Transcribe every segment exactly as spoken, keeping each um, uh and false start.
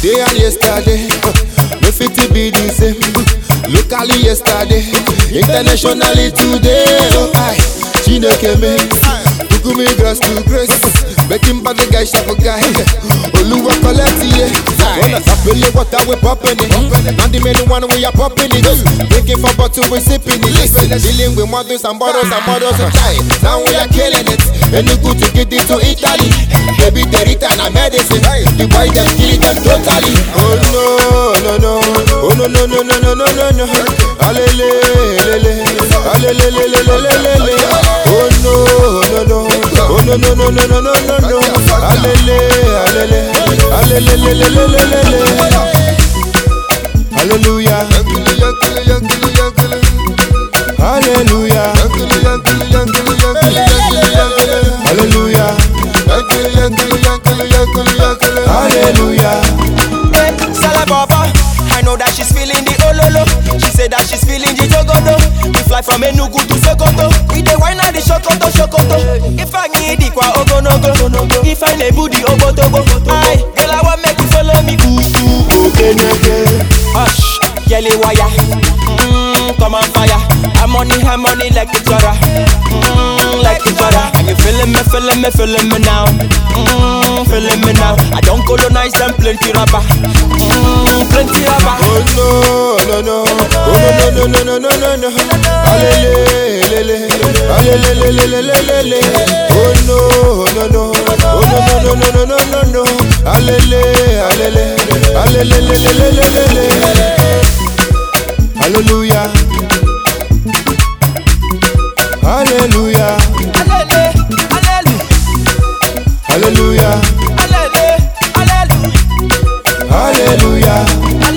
Today and yesterday, no fit to be the same. Locally yesterday, internationally today. Oh, I, she no came in. Took me grass to grace. Making bad the guy, sharp guy. Oluwa collect yeah. Wanna stop really water we popping it. Now the main one we are popping it. Drinking from bottle we sipping it. Listen, dealing with models and bottles and models and time. Now we are killing it. And you good to get it to Italy. Baby, the return a medicine. The boy them killing them totally. Oh no, no, no. Oh no, no, no, no, no, no, no, no. Alele, lele. Alele, lele, lele, lele. Oh no, no, no. Oh no, no, no, no, no, no, no, no. Alele, alele. Alele, lele, lele, lele. Hallelujah. Hallelujah. Hallelujah. Hallelujah. Hey, Salah Baba, I know that she's feeling the ololo. She said that she's feeling the jogodo. We fly from Enugu to Sokoto. We the wine and the Shokoto Shokoto. If I need the kwa ogonogo, if I nebu the obotobo, I girl I want make you follow me. Ooh ooh, okay okay. Hush, yellow wire. Mm, come on fire. I'm on it, I'm on it like a Jara. Mm, like a Jara. And you feeling me, feeling me, feeling me now. Mm, feeling me now. I don't colonize them, plenty rapper. Mm, plenty rapper. Oh no, no, no. Oh no, no, no, no, no, no, no. Alele, lele. Alele, lele, lele, lele. Oh no, no, no. Oh no, no, no, no, no, no, no. Alele, alele. Alele, lele, lele, lele. Hallelujah. Hallelujah. Hallelujah. Hallelujah.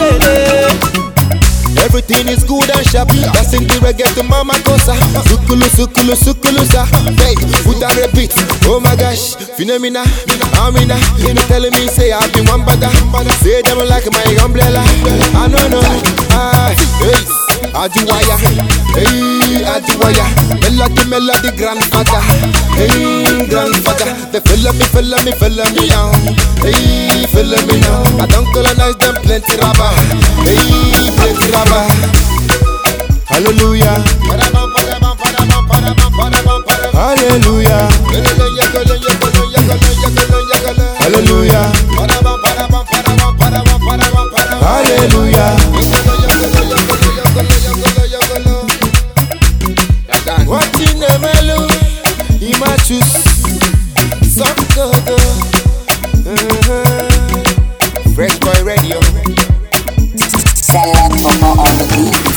Everything is good and sharp. That's in the reggae to Mama Kosa. Sukulu, sukulu, sukulu, sa. Hey, put a repeat. Oh my gosh, phenomena, Amina. You telling me say I've been one bada. Say them like my umbrella. I don't know. Ah, hey, Aduwaya. Hey, Aduwaya. Melody, melody, grandfather. Hey, grandfather. They follow me, follow me, follow me now. Hey, follow me now. I don't colonize them, plenty rubber. Hey, plenty rubber. Hallelujah. Hallelujah. Hallelujah. Hallelujah. Watching the mellow, he might choose some good. Fresh Boy Radio. Salah Baba on the beat.